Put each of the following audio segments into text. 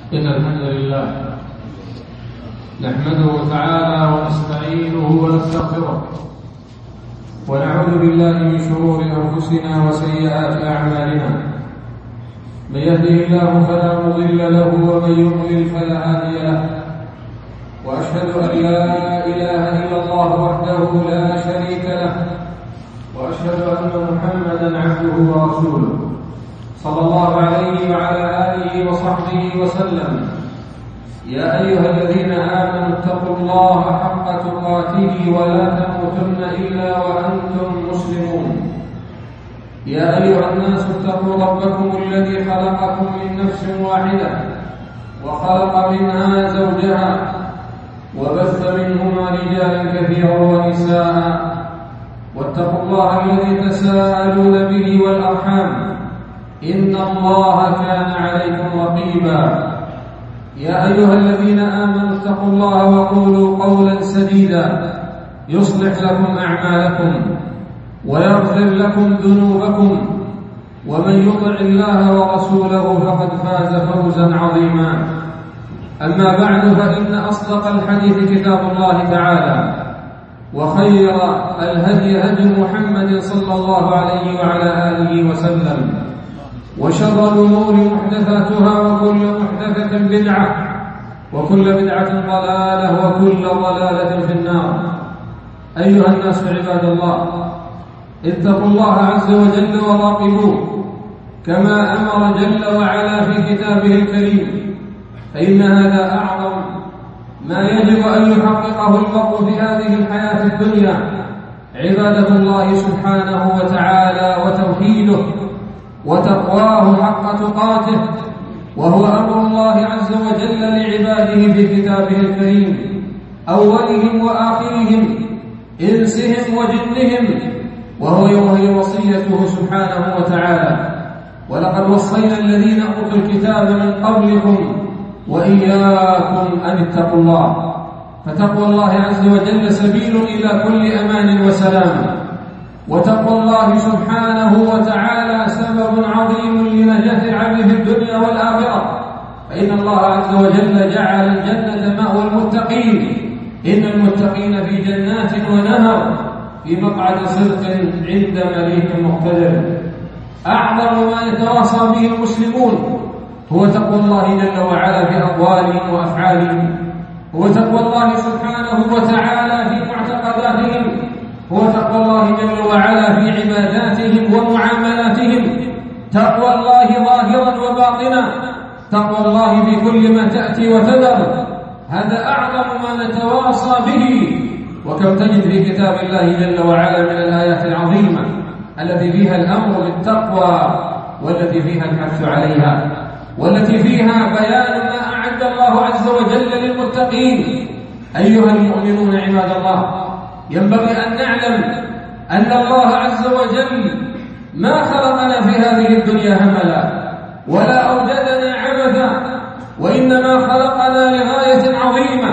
إن الحمد لله نحمده تعالى ونستعينه ونستغفره ونعوذ بالله من شرور أنفسنا وسيئات أعمالنا. من يهده الله فلا مضل له ومن يضلل فلا هادي له، وأشهد أن لا إله إلا الله وحده لا شريك له، وأشهد أن محمدا عبده ورسوله صلى الله عليه وعلى آله وصحبه وسلم. يا أيها الذين آمنوا اتقوا الله حق تقاته ولا تموتن إلا وأنتم مسلمون. يا أيها الناس اتقوا ربكم الذي خلقكم من نفس واحدة وخلق منها زوجها وبث منهما رجالا كثيرا ونساء، واتقوا الله الذي تساءلون به والأرحام إن الله كان عليكم رقيبا. يا أيها الذين آمنوا اتقوا الله وقولوا قولا سديدا يصلح لكم أعمالكم ويغفر لكم ذنوبكم، ومن يطع الله ورسوله فقد فاز فوزا عظيما. أما بعد، فإن أصدق الحديث كتاب الله تعالى، وخير الهدي هدي محمد صلى الله عليه وعلى آله وسلم، وشر الأمور محدثاتها، وكل محدثة بدعة، وكل بدعة ضلالة، وكل ضلالة في النار. أيها الناس عباد الله، اتقوا الله عز وجل وراقبوه كما أمر جل وعلا في كتابه الكريم، فإن هذا أعظم ما يجب أن يحققه المرء في هذه الحياة الدنيا، عبادة الله سبحانه وتعالى وتوحيده وتقواه حق تقاته، وهو أمر الله عز وجل لعباده في كتابه الكريم، أولهم وآخرهم، إنسهم وجنهم، وهي وصيته سبحانه وتعالى: ولقد وصينا الذين أوتوا الكتاب من قبلكم وإياكم أن اتقوا الله. فتقوى الله عز وجل سبيل إلى كل أمان وسلام، وتقوى الله سبحانه وتعالى سبب عظيم لنجاة العبد في الدنيا والآخرة، فإن الله عز وجل جعل الجنة مأوى المتقين. إن المتقين في جنات ونهر في مقعد صدق عند مليك مقتدر. أعظم ما يتواصى به المسلمون هو تقوى الله جل وعلا في أقوالهم وأفعالهم، هو تقوى الله سبحانه وتعالى في معتقداتهم، هو تقوى الله جل وعلا في عباداتهم ومعاملاتهم، تقوى الله ظاهرا وباطنا، تقوى الله في كل ما تأتي وتذر. هذا أعظم ما نتواصى به. وكم تجد في كتاب الله جل وعلا من الآيات العظيمة التي فيها الأمر بالتقوى، والتي فيها الحث عليها، والتي فيها بيان ما أعد الله عز وجل للمتقين. أيها المؤمنون عباد الله، ينبغي أن نعلم أن الله عز وجل ما خلقنا في هذه الدنيا هملا، ولا أوجدنا عبثا، وإنما خلقنا لغاية عظيمة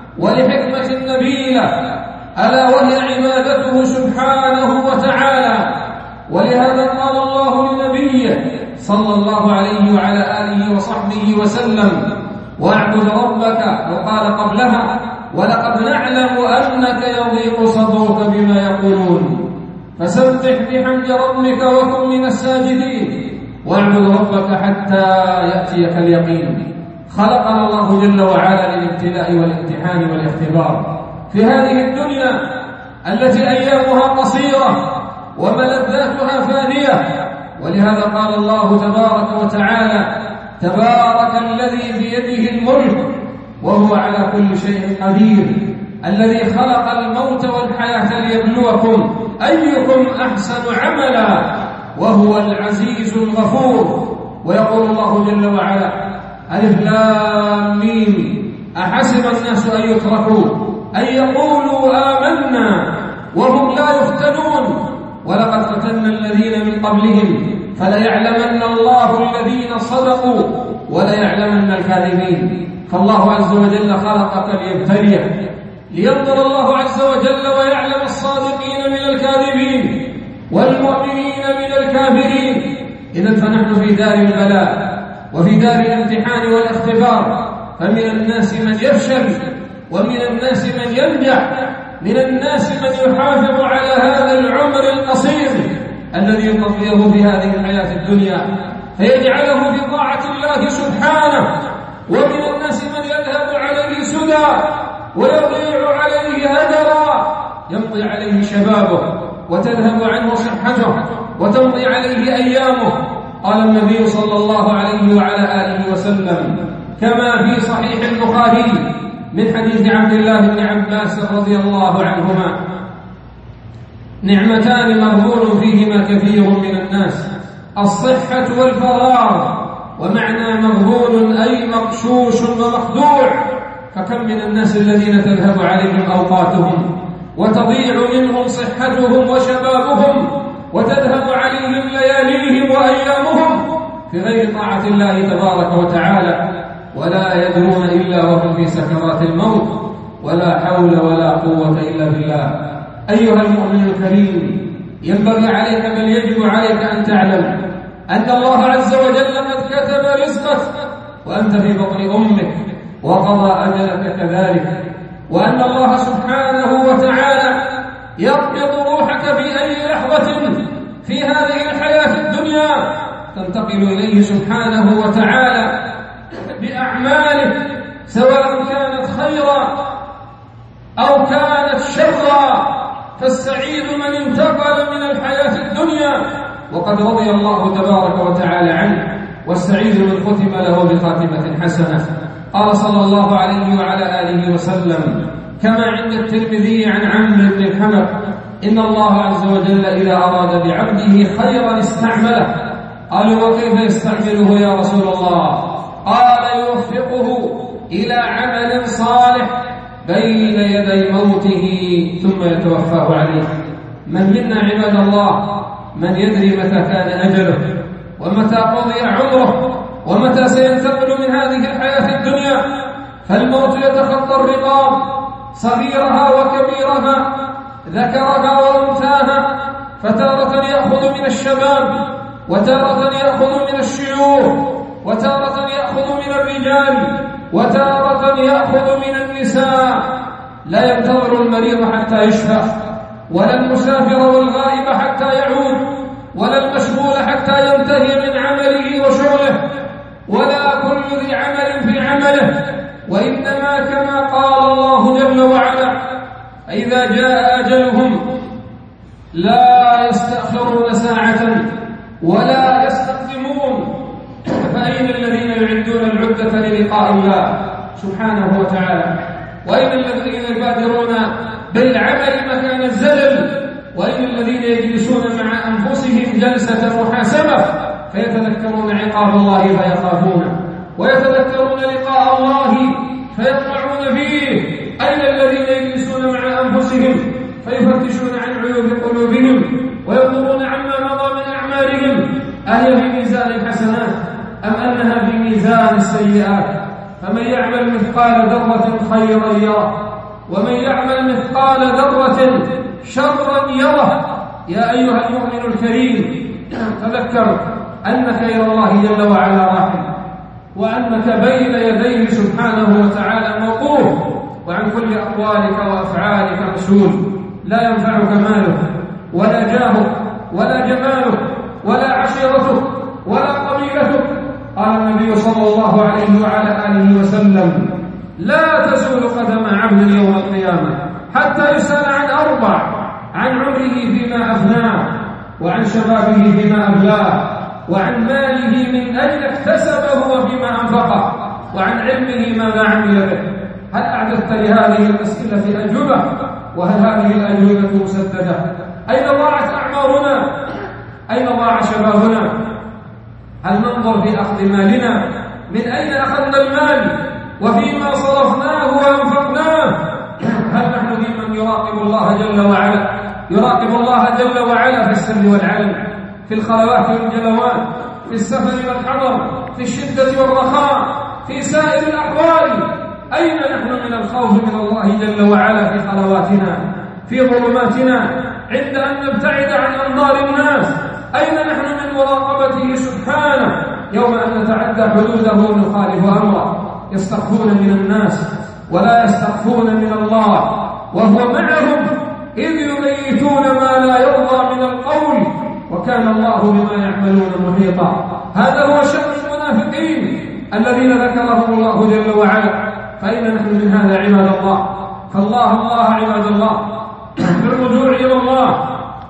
ولحكمة نبيلة، ألا وهي عبادته سبحانه وتعالى. ولهذا قال الله لنبيه صلى الله عليه وعلى آله وصحبه وسلم: واعبد ربك، وقال قبلها: ولقد نعلم أنك يضيق صدرك بما يقولون فسبح بحمد ربك وكن من الساجدين واعبد ربك حتى يأتيك اليقين. خلقنا الله جل وعلا للابتلاء والامتحان والاختبار في هذه الدنيا التي أيامها قصيرة وملذاتها فانية. ولهذا قال الله تبارك وتعالى: تبارك الذي بيده الملك وهو على كل شيء قدير، الذي خلق الموت والحياة ليبلوكم أيكم أحسن عملا وهو العزيز الغفور. ويقول الله جل وعلا: ألف لام ميم أحسب الناس أن يتركوا أن يقولوا آمنا وهم لا يفتنون ولقد فتنا الذين من قبلهم فليعلمن الله الذين صدقوا وليعلمن الكاذبين. فالله عز وجل خلقك ليبتليك، لينظر الله عز وجل ويعلم الصادقين من الكاذبين والمؤمنين من الكافرين. إذن فنحن في دار البلاء، وفي دار الامتحان والاختبار، فمن الناس من يفشل، ومن الناس من ينجح، من الناس من يحافظ على هذا العمر القصير الذي يقضيه في هذه الحياة الدنيا فيجعله في طاعة الله سبحانه، ومن الناس من يذهب عليه سدى ويضيع عليه هدرا، يمضي عليه شبابه وتذهب عنه صحته وتمضي عليه أيامه. قال النبي صلى الله عليه وعلى آله وسلم كما في صحيح البخاري من حديث عبد الله بن عباس رضي الله عنهما: نعمتان مغبون فيهما كثير من الناس، الصحة والفراغ. ومعنى مغبون أي مغشوش ومخدوع، فكم من الناس الذين تذهب عليهم أوقاتهم وتضيع منهم صحتهم وشبابهم وتذهب عليهم لياليهم وأيامهم في غير طاعة الله تبارك وتعالى، ولا يدرون إلا وهم في سكرات الموت، ولا حول ولا قوة إلا بالله. أيها المؤمن الكريم، ينبغي عليك بل يجب عليك أن تعلم أن الله عز وجل قد كتب رزقك وأنت في بطن أمك وقضى أجلك كذلك، وأن الله سبحانه وتعالى يقبض روحك في أي لحظة في هذه الحياة الدنيا تنتقل إليه سبحانه وتعالى بأعمالك، سواء كانت خيرا أو كانت شرا. فالسعيد من انتقل من الحياة الدنيا وقد رضي الله تبارك وتعالى عنه، والسعيد من ختم له بخاتمة حسنة. قال صلى الله عليه وعلى آله وسلم كما عند الترمذي عن عمرو بن الحمق: إن الله عز وجل إذا أراد بعبده خيرا استعمله. قالوا: وكيف يستعمله يا رسول الله؟ قال: يوفقه إلى عمل صالح بين يدي موته ثم يتوفاه عليه. من منا عباد الله من يدري متى كان أجله ومتى قضي عمره ومتى سينتقل من هذه الحياة الدنيا؟ فالموت يتخطى الرقاب، صغيرها وكبيرها، ذكرها وأنثاها، فتارة يأخذ من الشباب، وتارة يأخذ من الشيوخ، وتارة يأخذ من الرجال، وتارة يأخذ من النساء. لا ينتظر المريض حتى يشفى، ولا المسافر والغائب حتى يعود، ولا المشغول حتى ينتهي من عمله وشغله، ولا كل ذي عمل في عمله، وإنما كما قال الله جل وعلا: إذا جاء أجلهم لا يستأخرون ساعة ولا يستقدمون. فأين الذين يعدون العدة للقاء الله سبحانه وتعالى؟ وأين الذين يبادرون بالعمل مكان الزلل؟ وأين الذين يجلسون مع أنفسهم جلسة محاسبة فيتذكرون عقاب الله فيخافونه، ويتذكرون لقاء الله فيطمعون فيه؟ أين الذين يجلسون مع أنفسهم فيفتشون عن عيوب قلوبهم وينظرون عما مضى من أعمالهم؟ أهي في ميزان الحسنات أم أنها في ميزان السيئات؟ فمن يعمل مثقال ذرة خيرا يره، ومن يعمل مثقال ذرة شرا يره. يا أيها المؤمن الكريم، تذكر أنك إلى الله جل وعلا راحل، وأنك بين يديه سبحانه وتعالى موقوف، وعن كل أقوالك وأفعالك مسؤول. لا ينفعك مالك ولا جاهك ولا جمالك ولا عشيرتك ولا قبيلتك. قال النبي صلى الله عليه وعلى آله وسلم: لا تزول قدم عبد يوم القيامة حتى يسأل عن أربع: عن عمره فيما أفناه، وعن شبابه فيما أبلاه، وعن ماله من أين اكتسبه وفيما أنفقه، وعن علمه ماذا عمل به. هل أعددت لهذه الأسئلة أجوبة؟ وهل هذه الأجوبة مسددة؟ أين ضاعت أعمارنا؟ أين ضاع شبابنا؟ هل ننظر في أخذ مالنا؟ من أين أخذنا المال وفيما صرفناه وأنفقناه؟ هل نحن ممن يراقب الله جل وعلا؟ يراقب الله جل وعلا في السر والعلن، في الخلوات والجلوات، في السفر والحضر، في الشدة والرخاء، في سائر الأحوال؟ أين نحن من الخوف من الله جل وعلا في خلواتنا، في ظلماتنا، عند أن نبتعد عن أنظار الناس؟ أين نحن من مراقبته سبحانه يوم أن نتعدى حدوده ونخالف أمره. يستخفون من الناس ولا يستخفون من الله، وهو معهم إذ يبيتون ما لا يرضى من القول، وكان الله بما يعملون محيطا. هذا هو شأن المنافقين الذين ذكرهم الله جل وعلا. فأين نحن من هذا عباد الله؟ فالله الله عباد الله، بالرجوع إلى الله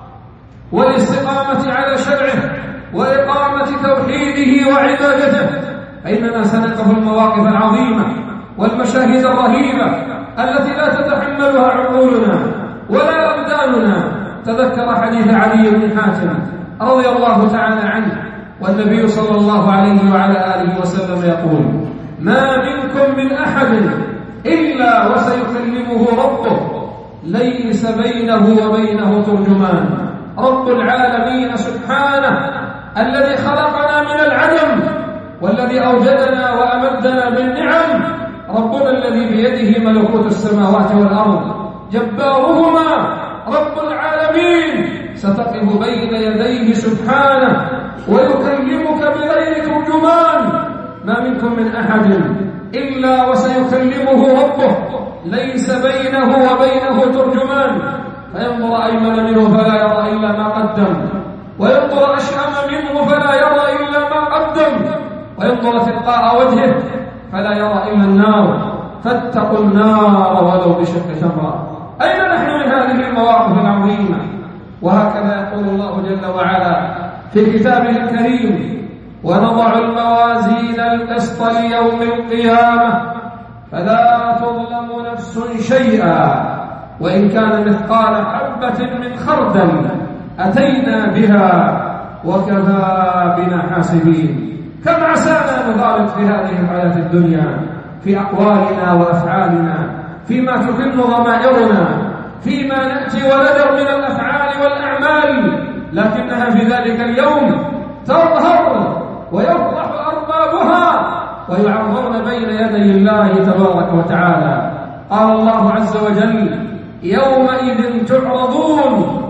والاستقامة على شرعه وإقامة توحيده وعبادته، فإننا سنقف المواقف العظيمة والمشاهد الرهيبة التي لا تتحملها عقولنا ولا أبداننا. تذكر حديث علي بن حاتم رضي الله تعالى عنه، والنبي صلى الله عليه وعلى آله وسلم يقول: ما منكم من أحد إلا وسيكلمه ربه ليس بينه وبينه ترجمان. رب العالمين سبحانه الذي خلقنا من العدم والذي أوجدنا وأمدنا بالنعم، ربنا الذي بيده ملكوت السماوات والأرض، جبارهما رب العالمين، ستقف بين يديه سبحانه ويكلمك بغير ترجمان. ما منكم من أحد إلا وسيكلمه ربه ليس بينه وبينه ترجمان، فينظر أيمن منه فلا يرى إلا ما قدم، وينظر أشأم منه فلا يرى إلا ما قدم، وينظر تلقاء وجهه فلا يرى إلا النار، فاتقوا النار ولو بشق تمرة. أين نحن من هذه المواقف العظيمة؟ وهكذا يقول الله جل وعلا في كتابه الكريم: ونضع الموازين القسط ليوم القيامة فلا تظلم نفس شيئا وإن كان مثقال حبة من خردل أتينا بها وكفى بنا حاسبين. كم عسانا نغالط في هذه الحياة الدنيا في أقوالنا وأفعالنا، فيما تكن ضمائرنا، فيما نأتي وندر من الأفعال والأعمال، لكنها في ذلك اليوم تظهر ويفضح أربابها ويعرضون بين يدي الله تبارك وتعالى. قال الله عز وجل: يومئذ تعرضون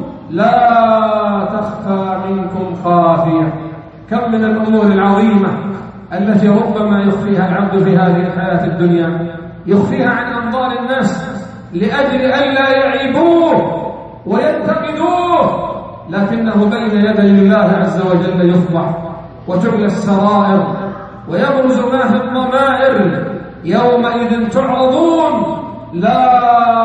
لا تخفى منكم خافية. كم من الأمور العظيمة التي ربما يخفيها العبد في هذه الحياة الدنيا، يخفيها عن أنظار الناس لأجل ألا يعيبوه وينتقدوه، لكنه بين يدي الله عز وجل يفضح وتعلى السرائر ويبرز ما في الضمائر. يومئذ تعرضون لا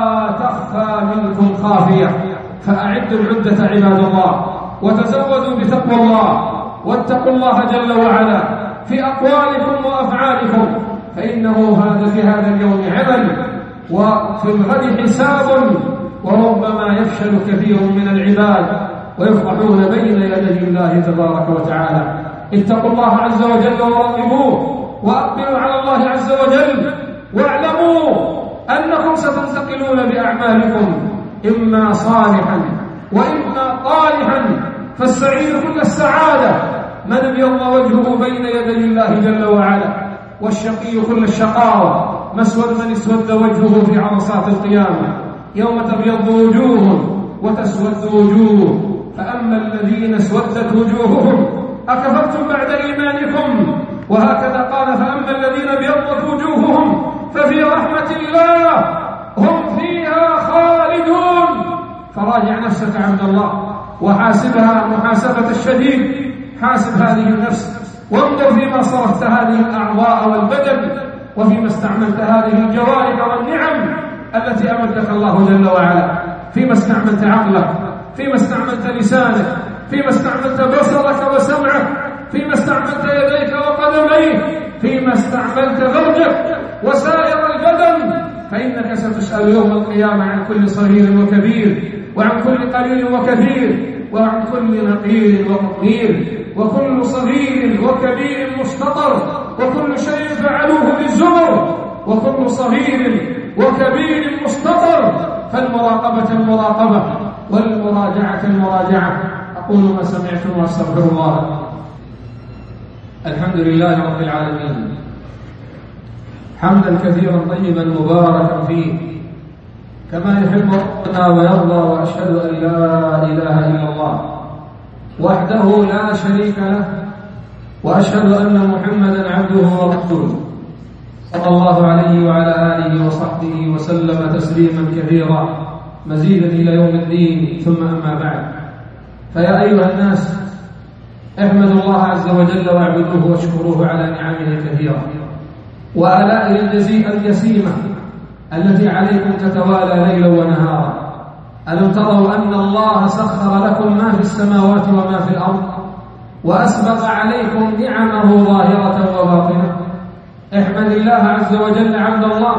تخفى منكم خافية. فأعدوا العدة عباد الله، وتزودوا بتقوى الله، واتقوا الله جل وعلا في أقوالكم وأفعالكم، فإنه في هذا اليوم عمل وفي الغد حساب، وربما يفشل كثير من العباد ويفضحون بين يدي الله تبارك وتعالى. اتقوا الله عز وجل وراقبوه وأقبلوا على الله عز وجل، واعلموا أنكم ستنتقلون بأعمالكم إما صالحا وإما طالحا، فالسعيد كل السعادة من ابيض وجهه بين يدي الله جل وعلا، والشقي كل الشقاوة مسود من اسود وجهه في عرصات القيامة، يوم تبيض وجوه وتسود وجوه. فأما الذين اسودت وجوههم أكفرتم بعد إيمانكم، وهكذا قال: فأما الذين ابيضت وجوههم ففي رحمة الله هم فيها خالدون. فراجع نفسك عبد الله وحاسبها محاسبة الشديد، حاسب هذه النفس وانظر فيما صرفت هذه الأعضاء والبدن، وفيما استعملت هذه الجوارح والنعم التي أمدك الله جل وعلا، فيما استعملت عقلك، فيما استعملت لسانك، فيما استعملت بصرك وسمعك، فيما استعملت يديك وقدميك، فيما استعملت فرجك وسائر البدن، فإنك ستسأل يوم القيامة عن كل صغير وكبير، وعن كل قليل وكثير، وعن كل نقير ومقدير، وكل صغير وكبير مستطر، وكل شيء فعلوه بالزمر، وكل صغير وكبير مستطر. فالمراقبة المراقبة، والمراجعة المراجعة. أقول ما سمعتم واستغفر الله. الحمد لله رب العالمين، حمدا كثيرا طيبا مباركا فيه كما يحب ربنا ويرضى. وأشهد أن لا إله إلا الله وحده لا شريك له، وأشهد أن محمدا عبده ورسوله صلى الله عليه وعلى آله وصحبه وسلم تسليما كثيرا مزيدا إلى يوم الدين. ثم أما بعد، فيا أيها الناس، احمدوا الله عز وجل واعبدوه واشكروه على نعمه الكثيرة وآلائه الجسيمة التي عليكم تتوالى ليلا ونهارا. ألم تروا أن الله سخر لكم ما في السماوات وما في الأرض وأسبغ عليكم نعمه ظاهرة وباطنة؟ احمد الله عز وجل عبد الله،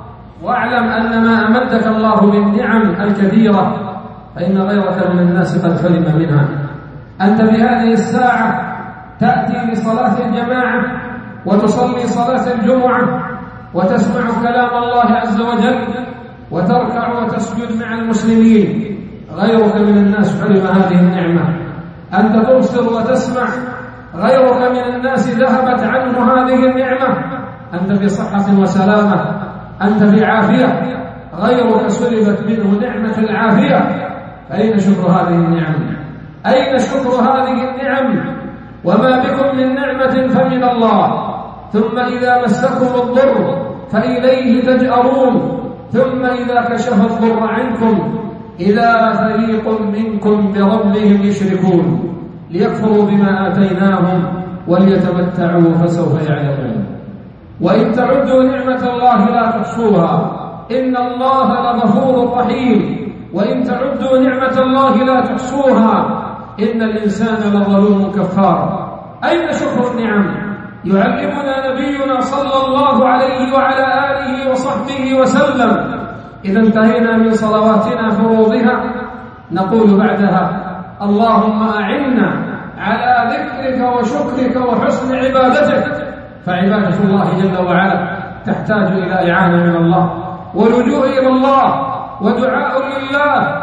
واعلم أن ما أمدك الله بالنعم الكثيرة فإن غيرك من الناس قد سلم منها. أنت في هذه الساعة تأتي لصلاة الجماعة وتصلي صلاة الجمعة وتسمع كلام الله عز وجل وتركع وتسجد مع المسلمين. غيرك من الناس حرم هذه النعمة. أنت تبصر وتسمع، غيرك من الناس ذهبت عنه هذه النعمة. أنت في صحة وسلامة، أنت في عافية، غيرك سلبت منه نعمة العافية. فأين شكر هذه النعم؟ أين شكر هذه النعم؟ وما بكم من نعمة فمن الله، ثم إذا مسكم الضر فإليه تجأرون، ثم إذا كشف الضر عنكم إذا فريق منكم بربهم يشركون ليكفروا بما آتيناهم وليتمتعوا فسوف يعلمون. وإن تعدوا نعمة الله لا تحصوها إن الله لغفور رحيم. وإن تعدوا نعمة الله لا تحصوها إن الإنسان لظلوم كفار. أين شكر النعم؟ يعلمنا نبينا صلى الله عليه وعلى آله وصحبه وسلم إذا انتهينا من صلواتنا فروضها نقول بعدها: اللهم أعنا على ذكرك وشكرك وحسن عبادتك. فعبادة الله جل وعلا تحتاج إلى إعانة من الله ولجوء إلى الله ودعاء لله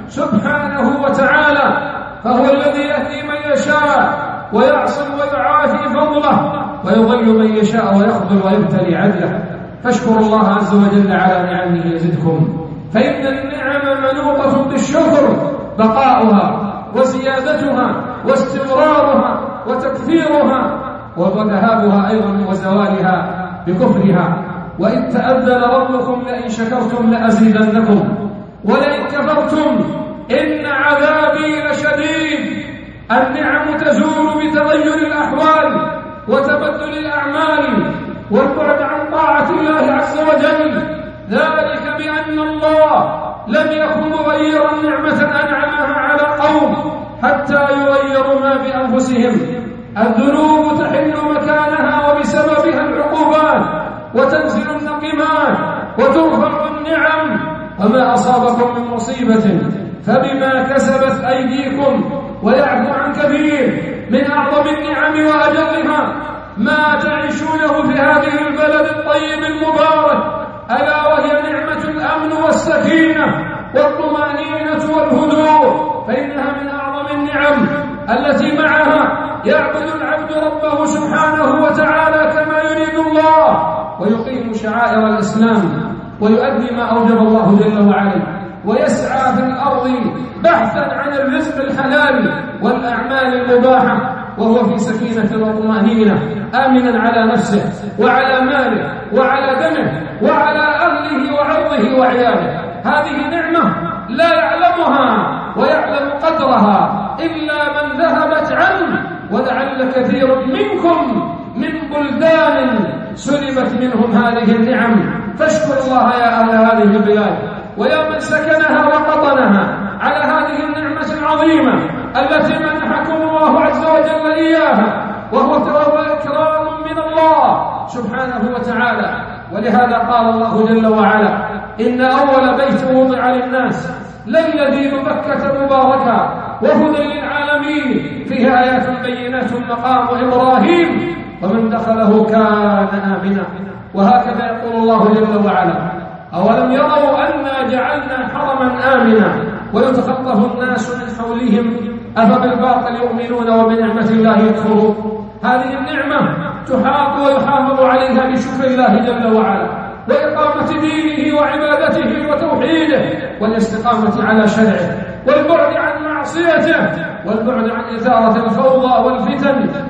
سبحانه وتعالى، فهو الذي يهدي من يشاء ويعصم ويعافي فضله ويضل من يشاء ويخذل ويبتلي عدله. فاشكروا الله عز وجل على نعمه يزدكم، فإن النعم منوطة بالشكر، بقاؤها وزيادتها واستمرارها وتكثيرها، وذهابها أيضا وزوالها بكفرها. وإن تأذن ربكم لئن شكرتم لأزيدنكم ولئن كفرتم إن عذابي لشديد. النعم تزول بتغير الأحوال وتبدل الأعمال والبعد عن طاعة الله عز وجل، ذلك بأن الله لم يكن مغيرا نعمة أنعمها على قوم حتى يغيروا ما بأنفسهم. الذنوب تحل مكانها وبسببها العقوبات وتنزل النقمات وترفع النعم. وما أصابكم من مصيبة فبما كسبت أيديكم ويعفو عن كثير. من أعظم النعم وأجلها ما تعيشونه في هذه البلد الطيب المبارك، ألا وهي نعمة الأمن والسكينة والطمأنينة والهدوء، فإنها من أعظم النعم التي معها يعبد العبد ربه سبحانه وتعالى كما يريد الله، ويقيم شعائر الإسلام ويؤدي ما أوجب الله جل وعلا، ويسعى في الأرض بحثا عن الرزق الحلال والأعمال المباحة، وهو في سكينة وطمأنينة آمنا على نفسه وعلى ماله وعلى دمه وعلى أهله وعرضه وعياله. هذه نعمة لا يعلمها ويعلم قدرها إلا من ذهبت عنه، ولعل كثير منكم من بلدان سلبت منهم هذه النعم. فاشكروا الله يا أهل هذه البلاد ويا من سكنها وقطنها على هذه النعمة العظيمة التي منحكم الله عز وجل إياها، وهو إكرام من الله سبحانه وتعالى. ولهذا قال الله جل وعلا: إن أول بيت وضع للناس للذي ببكة مباركا وهدى للعالمين فيه آيات بينات مقام إبراهيم ومن دخله كان آمنا. وهكذا يقول الله جل وعلا: أولم يروا أنا جعلنا حرما آمنا ويتخطف الناس من حولهم أفبالباطل يؤمنون وبنعمة الله يكفرون. هذه النعمة تحاط ويحافظ عليها بشكر الله جل وعلا وإقامة دينه وعبادته وتوحيده والاستقامة على شرعه والبعد عن معصيته والبعد عن إثارة الفوضى والفتن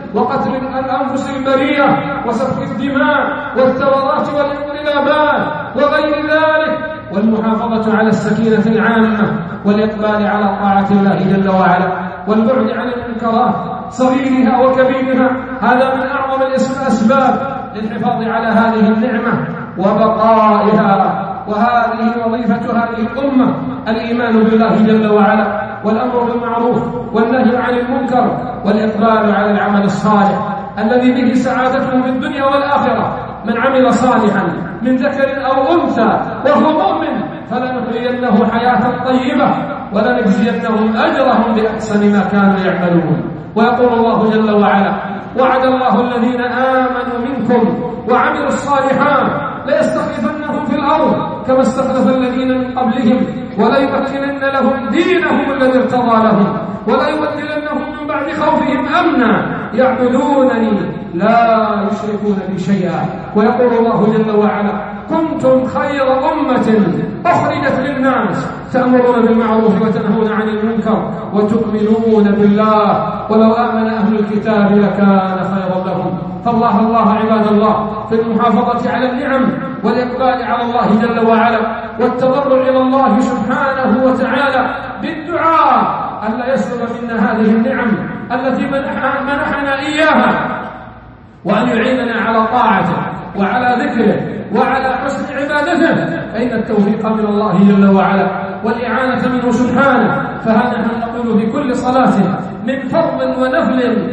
وقتل الأنفس البرية وسفك الدماء والثورات والانقلابات وغير ذلك، والمحافظة على السكينة العامة والإقبال على طاعة الله جل وعلا والبعد عن المنكرات صغيرها وكبيرها. هذا من أعظم الأسباب للحفاظ على هذه النعمة وبقائها، وهذه وظيفة هذه الأمة الإيمان بالله جل وعلا والأمر بالمعروف والنهي عن المنكر والإقبال على العمل الصالح الذي به سعادته في الدنيا والآخرة. من عمل صالحا من ذكر أو أنثى وهو مؤمن فلنحيينه حياة طيبة ولنجزينهم أجرهم بأحسن ما كانوا يعملون. ويقول الله جل وعلا: وعد الله الذين آمنوا منكم وعملوا الصالحات ليستخلفنهم في الأرض كما استخلف الذين من قبلهم وليمكنن لهم دينهم الذي ارتضى لهم وليبدلنهم من بعد خوفهم أمنا يعبدونني لا يشركون بي شيئا. ويقول الله جل وعلا: كنتم خير أمة أخرجت للناس تأمرون بالمعروف وتنهون عن المنكر وتؤمنون بالله ولو آمن أهل الكتاب لكان خيرا لهم. فالله الله عباد الله في المحافظة على النعم والإقبال على الله جل وعلا والتضرع إلى الله سبحانه وتعالى بالدعاء ألا يسلب منا هذه النعم التي منحنا إياها، وأن يعيننا على طاعته وعلى ذكره وعلى حسن عبادته، فإن التوفيق من الله جل وعلا والإعانة منه سبحانه. فهذا نحن نقول في كل صلاة من فرض ونفل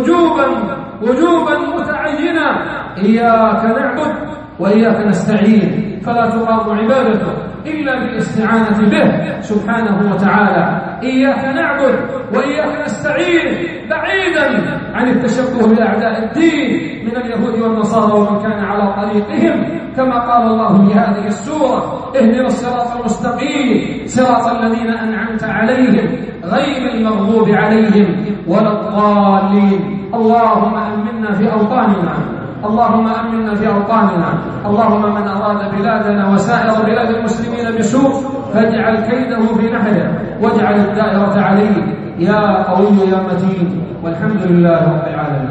وجوبا متعينا: إياك نعبد وإياك نستعين، فلا تقام عبادته إلا بالاستعانة به سبحانه وتعالى. إياك نعبد وإياك نستعين، بعيدا عن التشبه بأعداء الدين من اليهود والنصارى ومن كان على طريقهم، كما قال الله في هذه السورة: اهدنا الصراط المستقيم صراط الذين أنعمت عليهم غير المغضوب عليهم ولا الضالين. اللهم أمنا في أوطاننا، اللهم أمنا في أوطاننا، اللهم من أراد بلادنا وسائر بلاد المسلمين بسوء فاجعل كيده في نحره واجعل الدائرة عليه يا قوي يا متين، والحمد لله رب العالمين.